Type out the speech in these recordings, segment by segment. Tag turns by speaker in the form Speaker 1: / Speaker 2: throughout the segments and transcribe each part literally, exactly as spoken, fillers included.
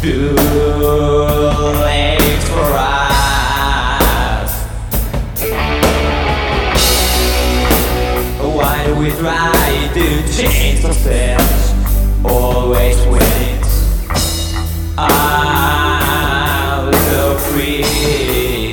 Speaker 1: too late for us. Why do we try to change ourselves? Always when it's out of reach.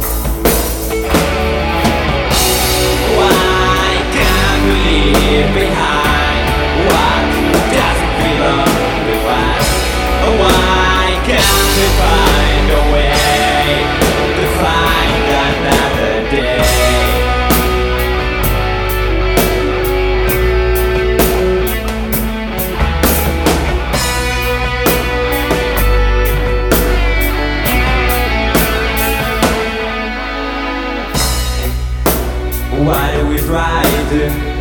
Speaker 1: Why can't we leave behind what doesn't belong to us? Why can't we find a way to find another day? Why do we try to